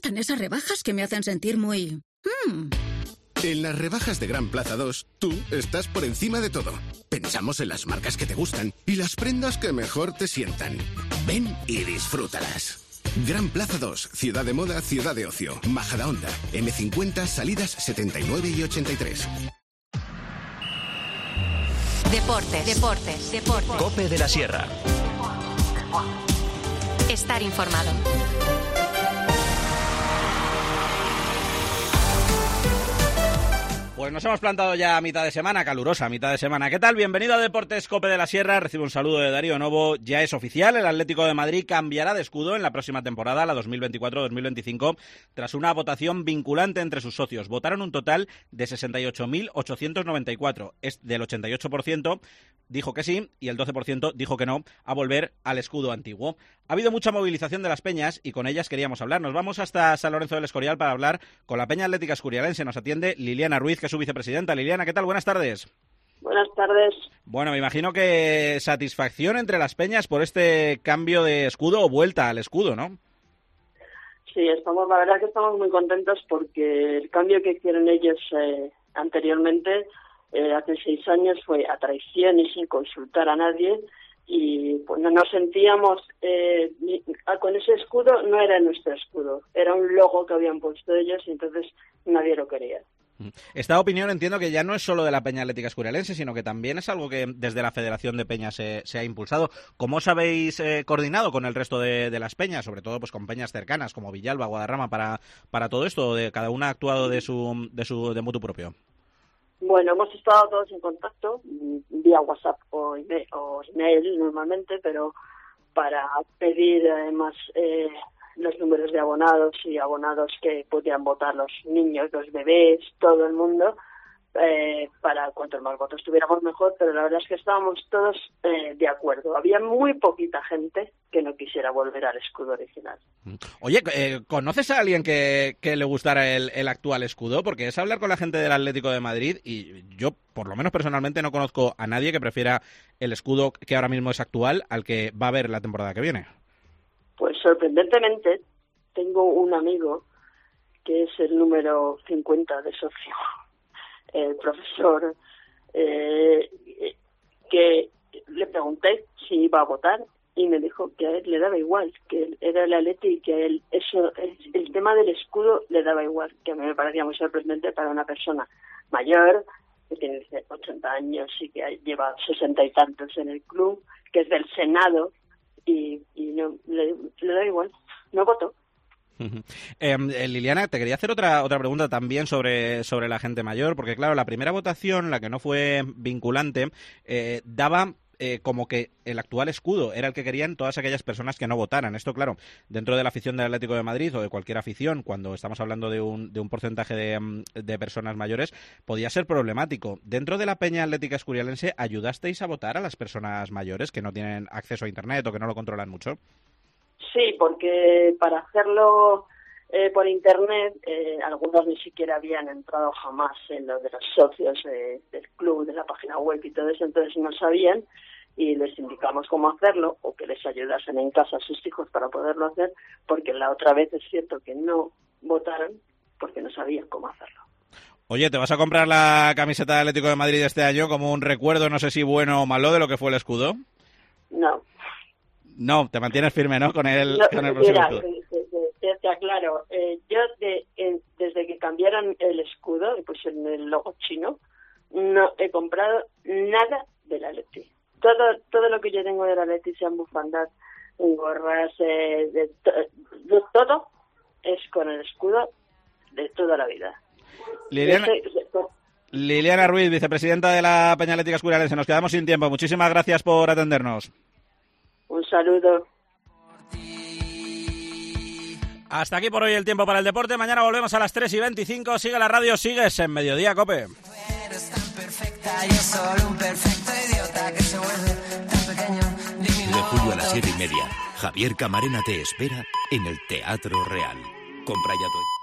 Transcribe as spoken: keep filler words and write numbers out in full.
gustan esas rebajas que me hacen sentir muy... Mm. En las rebajas de Gran Plaza dos, tú estás por encima de todo. Pensamos en las marcas que te gustan y las prendas que mejor te sientan. Ven y disfrútalas. Gran Plaza dos, ciudad de moda, ciudad de ocio. Majadahonda, eme cincuenta, salidas setenta y nueve y ochenta y tres. Deportes, deportes, deportes. COPE de la Sierra. Estar informado. Pues nos hemos plantado ya a mitad de semana, calurosa mitad de semana. ¿Qué tal? Bienvenido a Deportes COPE de la Sierra. Recibe un saludo de Darío Novo. Ya es oficial, el Atlético de Madrid cambiará de escudo en la próxima temporada, la dos mil veinticuatro dos mil veinticinco, tras una votación vinculante entre sus socios. Votaron un total de sesenta y ocho mil ochocientos noventa y cuatro. Es del ochenta y ocho por ciento dijo que sí y el doce por ciento dijo que no a volver al escudo antiguo. Ha habido mucha movilización de las peñas y con ellas queríamos hablar. Nos vamos hasta San Lorenzo del Escorial para hablar con la Peña Atlética Escurialense. Nos atiende Liliana Ruiz, que es su vicepresidenta. Liliana, ¿qué tal? Buenas tardes. Buenas tardes. Bueno, me imagino que satisfacción entre las peñas por este cambio de escudo o vuelta al escudo, ¿no? Sí, estamos, la verdad que estamos muy contentos porque el cambio que hicieron ellos eh, anteriormente, eh, hace seis años, fue a traición y sin consultar a nadie. Y pues no nos sentíamos eh, ni, con ese escudo. No era nuestro escudo, era un logo que habían puesto ellos y entonces nadie lo quería. Esta opinión entiendo que ya no es solo de la Peña Atlética Escurialense, sino que también es algo que desde la Federación de Peñas se, se ha impulsado. ¿Cómo os habéis eh, coordinado con el resto de, de las peñas, sobre todo pues con peñas cercanas como Villalba, Guadarrama, para, para todo esto? ¿De cada una ha actuado de su de su de motu propio? Bueno, hemos estado todos en contacto vía WhatsApp o email, o email normalmente, pero para pedir además eh, los números de abonados y abonados que podían votar los niños, los bebés, todo el mundo, eh, para cuanto más votos tuviéramos mejor, pero la verdad es que estábamos todos eh, de acuerdo. Había muy poquita gente que no quisiera volver al escudo original. Oye, eh, ¿conoces a alguien que, que le gustara el, el actual escudo? Porque es hablar con la gente del Atlético de Madrid y yo, por lo menos personalmente, no conozco a nadie que prefiera el escudo que ahora mismo es actual al que va a haber la temporada que viene. Pues sorprendentemente tengo un amigo que es el número cincuenta de socio, el profesor, eh, que le pregunté si iba a votar y me dijo que a él le daba igual, que él era el Atleti y que a él eso, el tema del escudo le daba igual, que a mí me parecía muy sorprendente para una persona mayor, que tiene ochenta años y que lleva sesenta y tantos en el club, que es del Senado, y, y no le, le da igual, no votó. Eh, Liliana, te quería hacer otra otra pregunta también sobre, sobre la gente mayor, porque claro, la primera votación, la que no fue vinculante, eh, daba eh, como que el actual escudo era el que querían todas aquellas personas que no votaran. Esto, claro, dentro de la afición del Atlético de Madrid o de cualquier afición, cuando estamos hablando de un, de un porcentaje de, de personas mayores, podía ser problemático. Dentro de la Peña Atlética Escurialense, ¿ayudasteis a votar a las personas mayores que no tienen acceso a Internet o que no lo controlan mucho? Sí, porque para hacerlo eh, por Internet, eh, algunos ni siquiera habían entrado jamás en lo de los socios eh, del club, de la página web y todo eso, entonces no sabían y les indicamos cómo hacerlo o que les ayudasen en casa a sus hijos para poderlo hacer, porque la otra vez es cierto que no votaron porque no sabían cómo hacerlo. Oye, ¿te vas a comprar la camiseta del Atlético de Madrid de este año como un recuerdo, no sé si bueno o malo, de lo que fue el escudo? No. No, te mantienes firme, ¿no? Con el, no, con el próximo mira, escudo. Te, te, te aclaro, eh, yo de, eh, desde que cambiaron el escudo y pues en el logo chino, no he comprado nada del Atleti. Todo todo lo que yo tengo del Atleti, sean bufandas, gorras, eh, de, de todo, es con el escudo de toda la vida. Liliana, Liliana Ruiz, vicepresidenta de la Peña Atlética Escurialense, nos quedamos sin tiempo. Muchísimas gracias por atendernos. Un saludo. Hasta aquí por hoy el tiempo para el deporte. Mañana volvemos a las tres y veinticinco. Sigue la radio, sigues en Mediodía Cope. De julio a las siete y media, Javier Camarena te espera en el Teatro Real. Compra ya tu...